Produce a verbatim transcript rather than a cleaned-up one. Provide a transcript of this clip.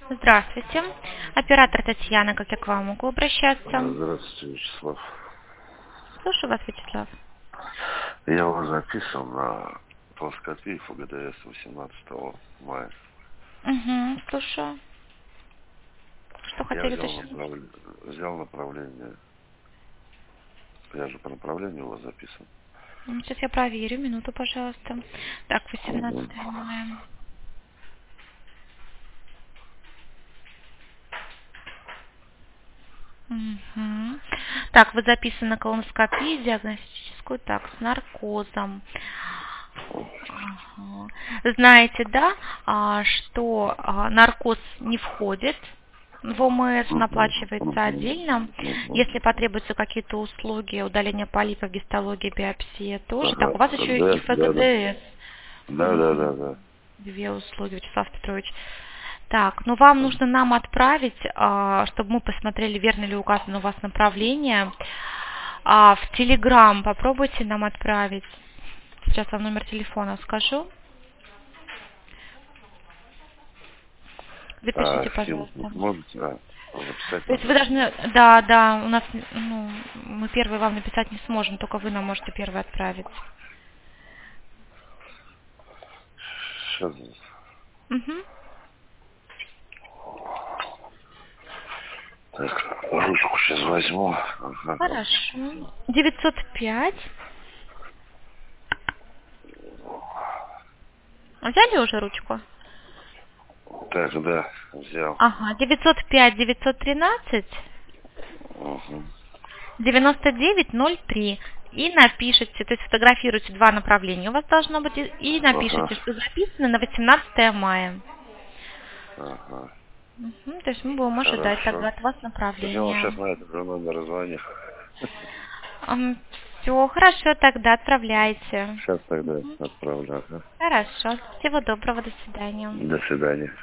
Здравствуйте. Оператор Татьяна, как я к вам могу обращаться? Здравствуйте, Вячеслав. Слушаю вас, Вячеслав. Я вас записан на плоскопии ФГДС восемнадцатого мая. Угу, слушаю. Что Я хотели взял, уточнить? направ... взял направление. Я же по направлению у вас записан. М, Сейчас я проверю, минуту, пожалуйста. Так, Мгм. восемнадцатое мая. Мгм. Так, вы записаны на колоноскопию диагностическую, так, с наркозом. Ага. Знаете, да, а, что а, наркоз не входит в ОМС, он Мгм. оплачивается Мгм. отдельно. Мгм. Если потребуются какие-то услуги, удаления полипов, гистология, биопсия тоже. Так, Ага. у вас еще и Да, да, да. ФГДС. Да, да, Мгм. да, да. Две услуги, Вячеслав Петрович. Так, ну вам нужно нам отправить, а, чтобы мы посмотрели, верно ли указано у вас направление. А, в Телеграм попробуйте нам отправить. Сейчас вам номер телефона скажу. А Запишите, скинуть не пожалуйста. сможете? А, записать То есть надо. вы должны, да, да, у нас, ну, мы первые вам написать не сможем, только вы нам можете первый отправить. Сейчас. Угу. Так, ручку сейчас возьму. Ага. Хорошо. девятьсот пять. Взяли уже ручку? Так, да, взял. Ага, девятьсот пять девятьсот тринадцать Угу. девяносто девять ноль три. И напишите, то есть фотографируйте два направления у вас должно быть, и и Ага. напишите, что записано на восемнадцатое мая. Ага. Мгм, то есть мы будем ожидать тогда Хорошо. от вас Так я вам сейчас направления. на этот же номер звоню. Все, хорошо, тогда отправляйте. Сейчас тогда отправлю. Ага. Хорошо. Всего доброго, до свидания. До свидания.